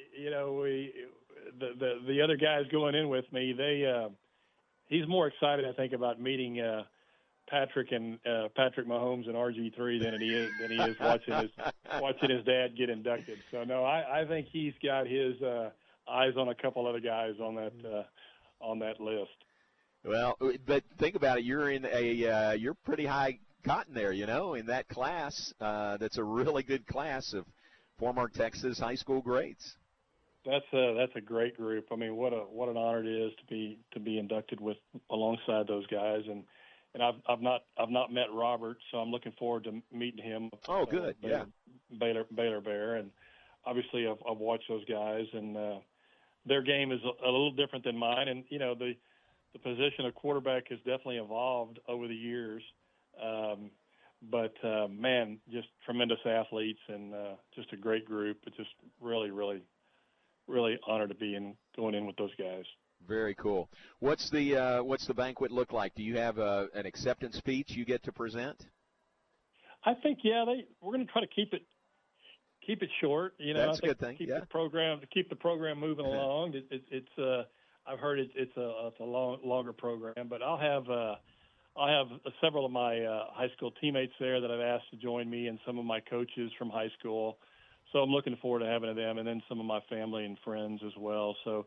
the other guys going in with me, he's more excited, I think, about meeting Patrick Mahomes and RG3 than he is watching his dad get inducted. So no, I think he's got his eyes on a couple other guys on that list. Well, but think about it. You're in you're pretty high cotton there, in that class. That's a really good class of former Texas high school greats. That's a great group. I mean, what an honor it is to be inducted alongside those guys, and I've not met Robert, so I'm looking forward to meeting him. Oh, good, yeah. Baylor Bear, and obviously I've watched those guys, and their game is a little different than mine, and the position of quarterback has definitely evolved over the years. But man, just tremendous athletes and just a great group. It's just really, really, really honored to be going in with those guys. Very cool. What's the banquet look like? Do you have an acceptance speech you get to present? I think we're going to try to keep it short. That's a good thing. Keep the program moving along. It's I've heard it's a longer program, but I'll have several of my high school teammates there that I've asked to join me, and some of my coaches from high school. So I'm looking forward to having them, and then some of my family and friends as well. So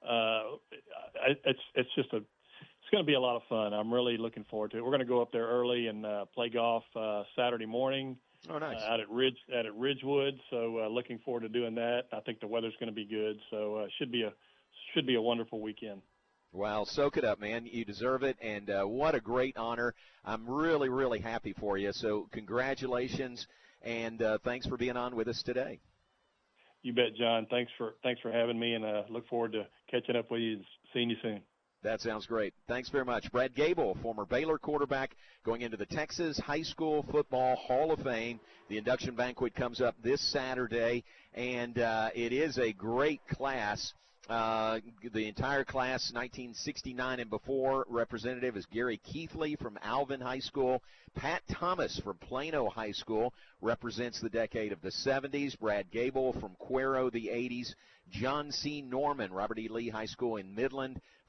it's going to be a lot of fun. I'm really looking forward to it. We're going to go up there early and play golf Saturday morning. Oh, nice. Out at Ridgewood. So looking forward to doing that. I think the weather's going to be good. So should be a wonderful weekend. Well, soak it up, man. You deserve it, and what a great honor. I'm really, really happy for you. So congratulations, and thanks for being on with us today. You bet, John. Thanks for having me, and look forward to catching up with you and seeing you soon. That sounds great. Thanks very much. Brad Gable, former Baylor quarterback, going into the Texas High School Football Hall of Fame. The induction banquet comes up this Saturday, and it is a great class. The entire class, 1969 and before, representative is Gary Keithley from Alvin High School. Pat Thomas from Plano High School represents the decade of the 70s. Brad Gable from Cuero, the 80s. John C. Norman, Robert E. Lee High School in Midland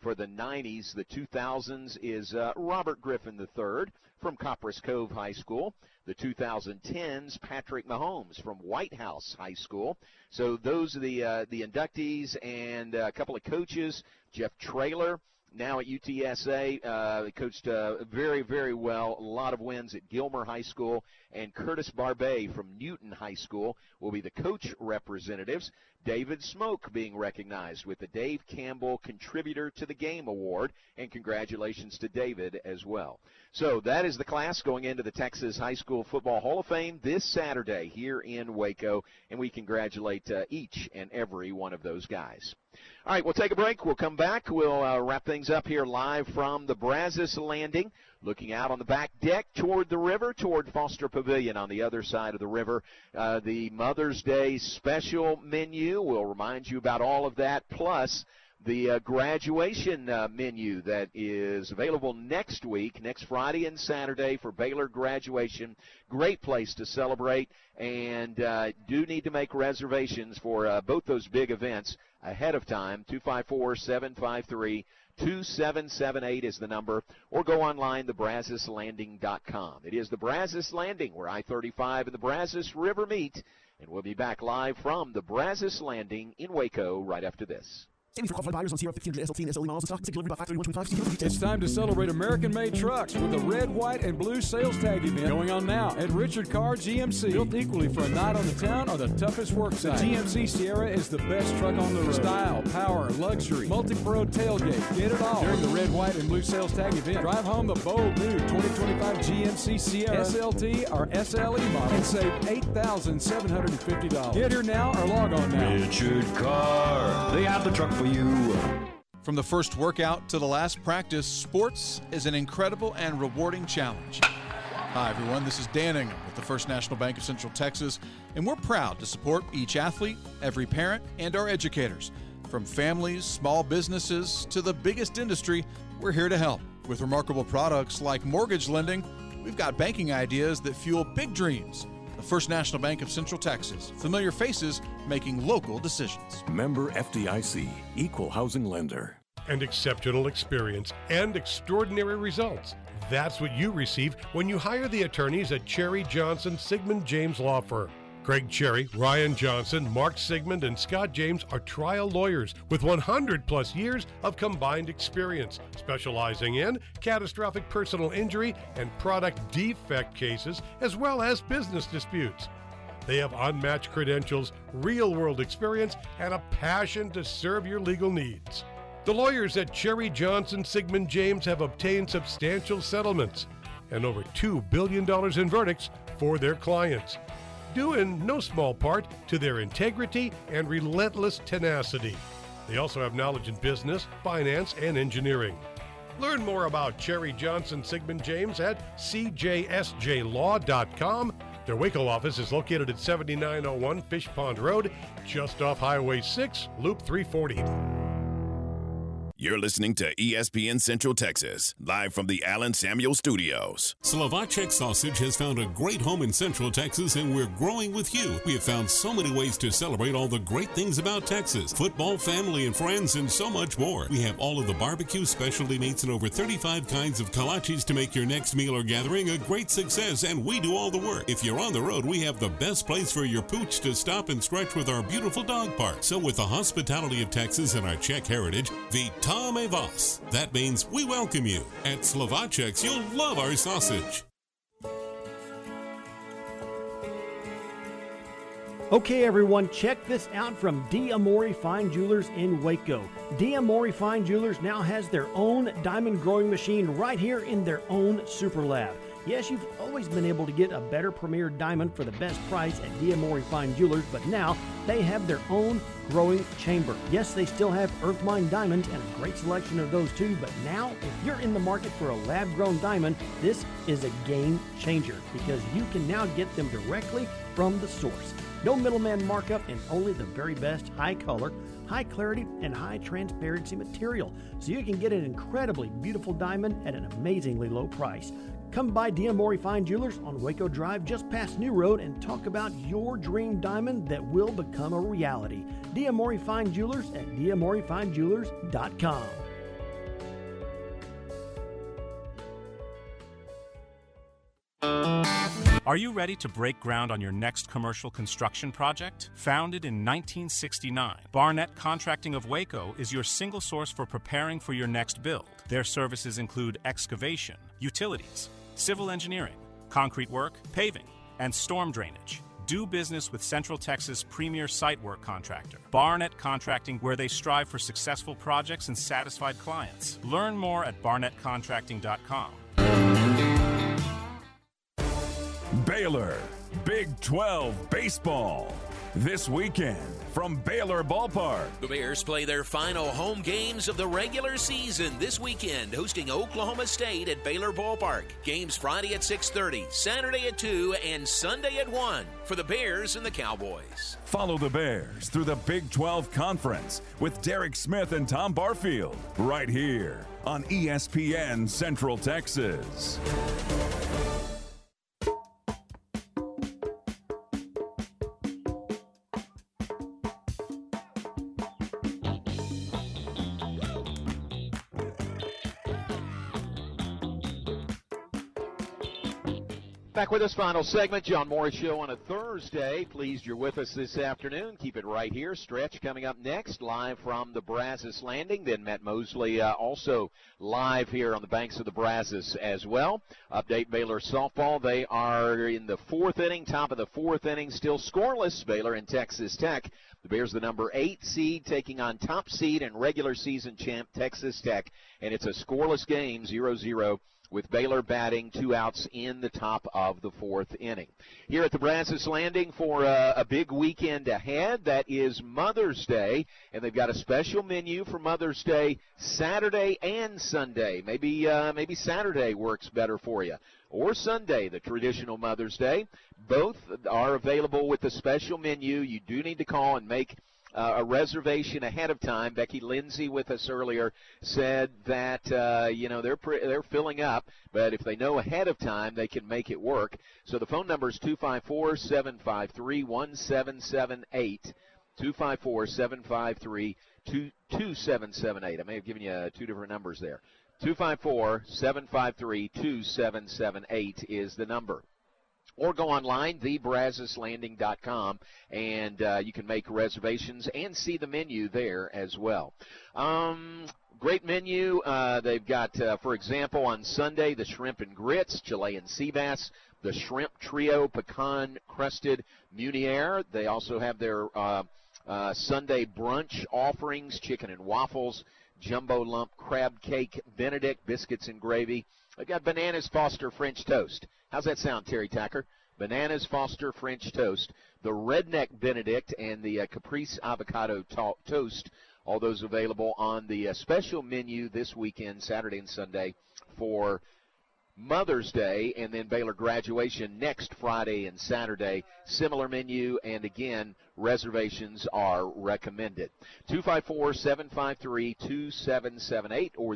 For the 90s, the 2000s is Robert Griffin III from Copperas Cove High School. The 2010s, Patrick Mahomes from White House High School. So those are the inductees, and a couple of coaches. Jeff Traylor, now at UTSA, coached very, very well. A lot of wins at Gilmer High School. And Curtis Barbet from Newton High School will be the coach representatives. David Smoke being recognized with the Dave Campbell Contributor to the Game Award. And congratulations to David as well. So that is the class going into the Texas High School Football Hall of Fame this Saturday here in Waco. And we congratulate each and every one of those guys. All right, we'll take a break. We'll come back. We'll wrap things up here live from the Brazos Landing, looking out on the back deck toward the river, toward Foster Pavilion on the other side of the river. The Mother's Day special menu, we'll remind you about all of that, plus the graduation menu that is available next week, next Friday and Saturday for Baylor graduation. Great place to celebrate, and do need to make reservations for both those big events ahead of time. 254-753-2778 is the number, or go online, thebrazoslanding.com. It is the Brazos Landing, where I-35 and the Brazos River meet, and we'll be back live from the Brazos Landing in Waco right after this. Savings for qualified buyers on Sierra 1500 SLT and SLE models. Stock delivery by 53125. It's time to celebrate American-made trucks with the red, white, and blue sales tag event going on now at Richard Carr GMC. Built equally for a night on the town or the toughest work site. The GMC Sierra is the best truck on the road. Style, power, luxury, multi-pro tailgate. Get it all during the red, white, and blue sales tag event. Drive home the bold new 2025 GMC Sierra SLT or SLE model and save $8,750. Get here now or log on now. Richard Carr. They have the truck for you. From the first workout to the last practice, sports is an incredible and rewarding challenge. Hi, everyone. This is Dan Ingham with the First National Bank of Central Texas, and we're proud to support each athlete, every parent, and our educators. From families, small businesses, to the biggest industry, we're here to help. With remarkable products like mortgage lending, we've got banking ideas that fuel big dreams. The First National Bank of Central Texas. Familiar faces making local decisions. Member FDIC, Equal Housing Lender. And exceptional experience and extraordinary results. That's what you receive when you hire the attorneys at Cherry Johnson Sigmund James Law Firm. Craig Cherry, Ryan Johnson, Mark Sigmund, and Scott James are trial lawyers with 100-plus years of combined experience, specializing in catastrophic personal injury and product defect cases, as well as business disputes. They have unmatched credentials, real-world experience, and a passion to serve your legal needs. The lawyers at Cherry Johnson Sigmund James have obtained substantial settlements and over $2 billion in verdicts for their clients, due in no small part to their integrity and relentless tenacity. They also have knowledge in business, finance, and engineering. Learn more about Cherry Johnson Sigmund James at cjsjlaw.com. Their Waco office is located at 7901 Fish Pond Road, just off Highway 6, Loop 340. You're listening to ESPN Central Texas, live from the Allen Samuel Studios. Slovacek Sausage has found a great home in Central Texas, and we're growing with you. We have found so many ways to celebrate all the great things about Texas. Football, family, and friends, and so much more. We have all of the barbecue specialty meats and over 35 kinds of kolaches to make your next meal or gathering a great success, and we do all the work. If you're on the road, we have the best place for your pooch to stop and stretch with our beautiful dog park. So with the hospitality of Texas and our Czech heritage, Vítame vás. That means we welcome you. At Slovacek's, you'll love our sausage. Okay, everyone, check this out from D'Amore Fine Jewelers in Waco. D'Amore Fine Jewelers now has their own diamond growing machine right here in their own super lab. Yes, you've always been able to get a better premier diamond for the best price at D'Amore Fine Jewelers, but now they have their own growing chamber. Yes, they still have Earthmine diamonds and a great selection of those too, but now if you're in the market for a lab-grown diamond, this is a game changer because you can now get them directly from the source. No middleman markup and only the very best high color, high clarity, and high transparency material, so you can get an incredibly beautiful diamond at an amazingly low price. Come by D'Amore Fine Jewelers on Waco Drive just past New Road and talk about your dream diamond that will become a reality. D'Amore Fine Jewelers at D'AmoreFineJewelers.com. Are you ready to break ground on your next commercial construction project? Founded in 1969, Barnett Contracting of Waco is your single source for preparing for your next build. Their services include excavation, utilities, civil engineering, concrete work, paving, and storm drainage. Do business with Central Texas' premier site work contractor, Barnett Contracting, where they strive for successful projects and satisfied clients. Learn more at barnettcontracting.com. Baylor, Big 12 baseball. This weekend from Baylor Ballpark. The Bears play their final home games of the regular season this weekend, hosting Oklahoma State at Baylor Ballpark. Games Friday at 6:30, Saturday at 2, and Sunday at 1 for the Bears and the Cowboys. Follow the Bears through the Big 12 Conference with Derek Smith and Tom Barfield right here on ESPN Central Texas. Back with this final segment, John Morris Show on a Thursday. Pleased you're with us this afternoon. Keep it right here. Stretch coming up next, live from the Brazos Landing. Then Matt Mosley also live here on the banks of the Brazos as well. Update Baylor softball. They are in the fourth inning, top of the fourth inning, still scoreless. Baylor and Texas Tech. The Bears, the number 8 seed, taking on top seed and regular season champ Texas Tech. And it's a scoreless game, 0-0. With Baylor batting 2 outs in the top of the fourth inning. Here at the Brazos Landing for a big weekend ahead. That is Mother's Day, and they've got a special menu for Mother's Day Saturday and Sunday. Maybe Saturday works better for you, or Sunday, the traditional Mother's Day. Both are available with the special menu. You do need to call and make a reservation ahead of time. Becky Lindsay with us earlier said that they're filling up, but if they know ahead of time, they can make it work. So the phone number is 254-753-1778. 254-753-2778. I may have given you two different numbers there. 254-753-2778 is the number. Or go online, thebrazoslanding.com, and you can make reservations and see the menu there as well. Great menu. They've got, for example, on Sunday, the shrimp and grits, Chilean sea bass, the shrimp trio, pecan-crusted Meunier. They also have their Sunday brunch offerings, chicken and waffles, jumbo lump crab cake Benedict, biscuits and gravy. They've got Bananas Foster French toast. How's that sound, Terry Tacker? Bananas Foster French toast, the Redneck Benedict, and the Caprice Avocado toast. All those available on the special menu this weekend, Saturday and Sunday, for Mother's Day, and then Baylor graduation next Friday and Saturday. Similar menu, and again, reservations are recommended. 254-753-2778 or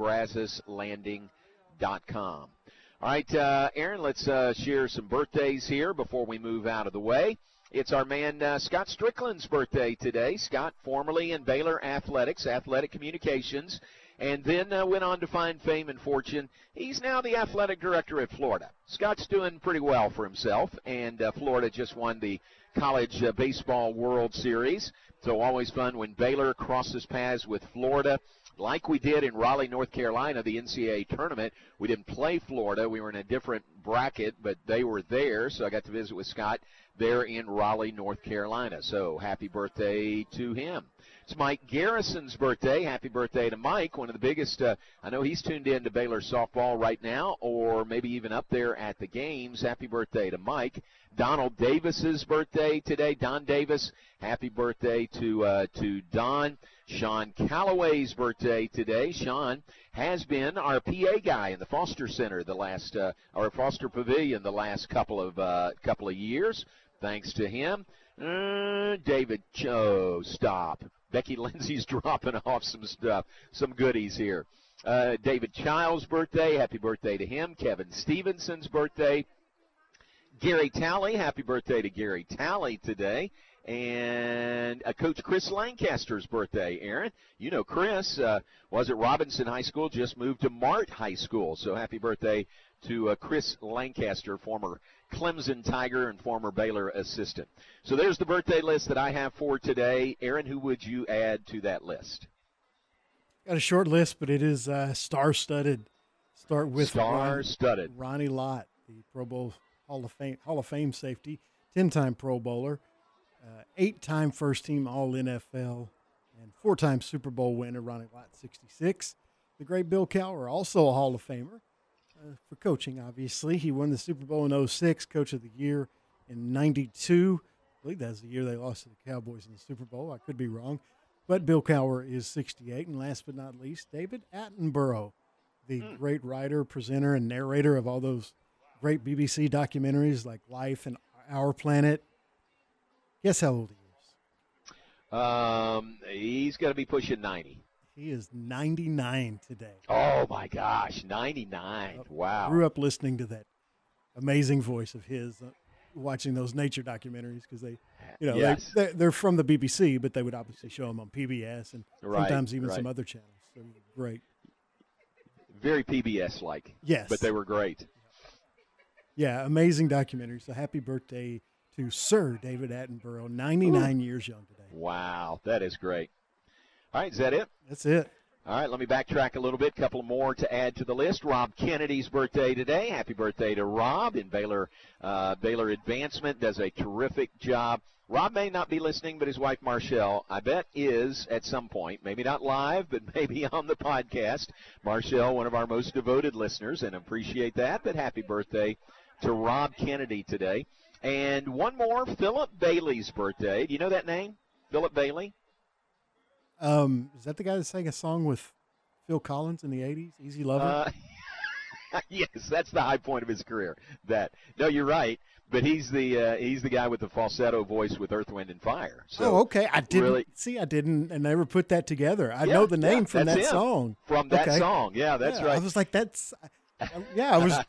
thebrazoslanding.com. All right, Aaron, let's share some birthdays here before we move out of the way. It's our man Scott Strickland's birthday today. Scott, formerly in Baylor Athletics, Athletic Communications, and then went on to find fame and fortune. He's now the athletic director at Florida. Scott's doing pretty well for himself, and Florida just won the College Baseball World Series. So always fun when Baylor crosses paths with Florida. Like we did in Raleigh, North Carolina, the NCAA tournament. We didn't play Florida. We were in a different bracket, but they were there, so I got to visit with Scott there in Raleigh, North Carolina. So happy birthday to him. It's Mike Garrison's birthday. Happy birthday to Mike, one of the biggest. I know he's tuned in to Baylor softball right now, or maybe even up there at the games. Happy birthday to Mike. Donald Davis's birthday today. Don Davis, happy birthday to Don. Sean Calloway's birthday today. Sean has been our PA guy in the Foster Center our Foster Pavilion the last couple of years. Thanks to him. David, stop. Becky Lindsay's dropping off some stuff, some goodies here. David Child's birthday. Happy birthday to him. Kevin Stevenson's birthday. Gary Talley. Happy birthday to Gary Talley today. And Coach Chris Lancaster's birthday, Aaron. You know Chris was at Robinson High School, just moved to Mart High School. So happy birthday to Chris Lancaster, former Clemson Tiger and former Baylor assistant. So there's the birthday list that I have for today. Aaron, who would you add to that list? Got a short list, but it is star-studded. Start with star-studded. Ronnie Lott, the Pro Bowl Hall of Fame safety, 10-time Pro Bowler, 8-time first-team All-NFL, and 4-time Super Bowl winner, Ronnie Lott, 66. The great Bill Cowher, also a Hall of Famer for coaching, obviously. He won the Super Bowl in 06, Coach of the Year in 92. I believe that's the year they lost to the Cowboys in the Super Bowl. I could be wrong. But Bill Cowher is 68. And last but not least, David Attenborough, the great writer, presenter, and narrator of all those great BBC documentaries like Life and Our Planet. Guess how old he is? He's got to be pushing 90. He is 99 today. Oh, my gosh, 99. Wow. Grew up listening to that amazing voice of his, watching those nature documentaries because they're from the BBC, but they would obviously show them on PBS and sometimes even some other channels. So great. Very PBS-like. Yes. But they were great. Yeah, amazing documentary. So happy birthday to Sir David Attenborough, 99 years young today. Wow, that is great. All right, is that it? That's it. All right, let me backtrack a little bit. A couple more to add to the list. Rob Kennedy's birthday today. Happy birthday to Rob in Baylor. Baylor Advancement does a terrific job. Rob may not be listening, but his wife, Marshall, I bet is at some point, maybe not live, but maybe on the podcast. Marshall, one of our most devoted listeners, and appreciate that. But happy birthday to Rob Kennedy today. And one more, Philip Bailey's birthday. Do you know that name, Philip Bailey? Is that the guy that sang a song with Phil Collins in the 80s, Easy Lover? Yes, that's the high point of his career. No, you're right, but he's the guy with the falsetto voice with Earth, Wind, and Fire. So okay. I didn't never put that together. I know the name from that song. From that song, yeah, that's right. I was like, I was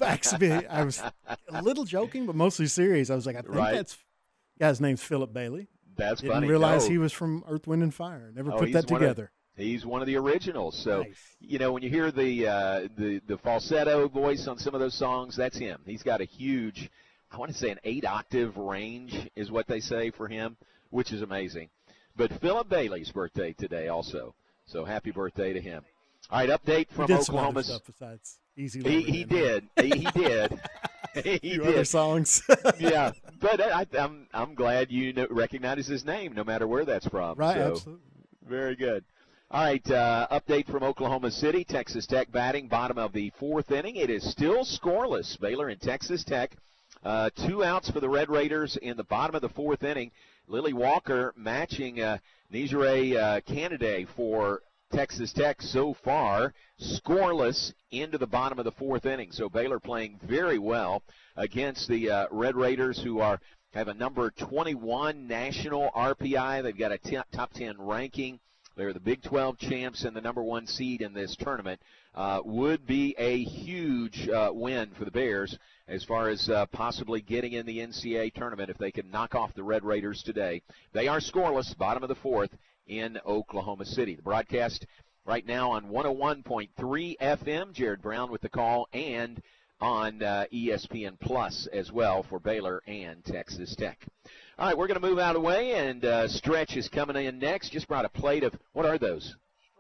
a little joking, but mostly serious. I was like, I think that's guy's name's Philip Bailey. That's Didn't funny. realize he was from Earth, Wind, and Fire. Never put that together. He's one of the originals. So, nice. When you hear the falsetto voice on some of those songs, that's him. He's got a huge, I want to say an 8-octave range is what they say for him, which is amazing. But Philip Bailey's birthday today also. So happy birthday to him. All right, update from Oklahoma. Stuff besides Easy Lover. He did. He did. He did. Other songs. Yeah, but I'm glad you recognize his name, no matter where that's from. Right, so, absolutely. Very good. All right, update from Oklahoma City. Texas Tech batting, bottom of the 4th inning. It is still scoreless. Baylor and Texas Tech. 2 outs for the Red Raiders in the bottom of the 4th inning. Lily Walker matching Nijere Canada for Texas Tech so far, scoreless into the bottom of the 4th inning. So Baylor playing very well against the Red Raiders, who have a number 21 national RPI. They've got a top 10 ranking. They're the Big 12 champs and the number 1 seed in this tournament. Would be a huge win for the Bears as far as possibly getting in the NCAA tournament if they can knock off the Red Raiders today. They are scoreless, bottom of the 4th. In Oklahoma City. The broadcast right now on 101.3 FM. Jared Brown with the call, and on ESPN Plus as well for Baylor and Texas Tech. All right, we're going to move out of the way, and Stretch is coming in next. Just brought a plate of, what are those?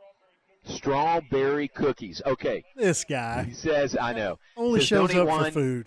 Strawberry cookies. Okay. This guy. He says, I know. Only shows up for food.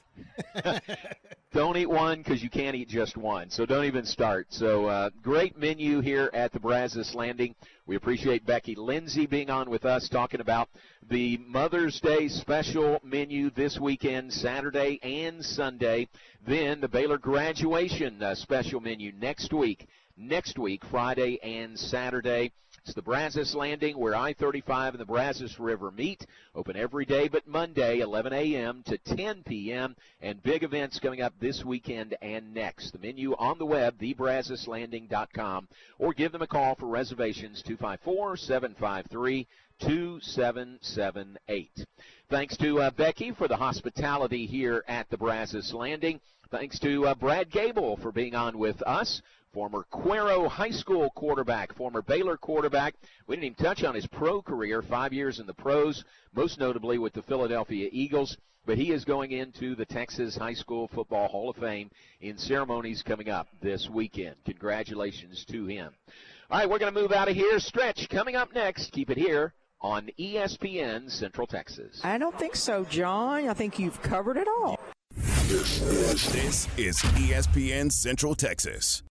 Don't eat one because you can't eat just one, so don't even start. So great menu here at the Brazos Landing. We appreciate Becky Lindsay being on with us talking about the Mother's Day special menu this weekend, Saturday and Sunday. Then the Baylor graduation special menu next week, Friday and Saturday. It's the Brazos Landing where I-35 and the Brazos River meet. Open every day but Monday, 11 a.m. to 10 p.m. And big events coming up this weekend and next. The menu on the web, thebrazoslanding.com. Or give them a call for reservations, 254-753-2778. Thanks to Becky for the hospitality here at the Brazos Landing. Thanks to Brad Gable for being on with us, former Cuero High School quarterback, former Baylor quarterback. We didn't even touch on his pro career, 5 years in the pros, most notably with the Philadelphia Eagles. But he is going into the Texas High School Football Hall of Fame in ceremonies coming up this weekend. Congratulations to him. All right, we're going to move out of here. Stretch coming up next. Keep it here on ESPN Central Texas. I don't think so, John. I think you've covered it all. This is ESPN Central Texas.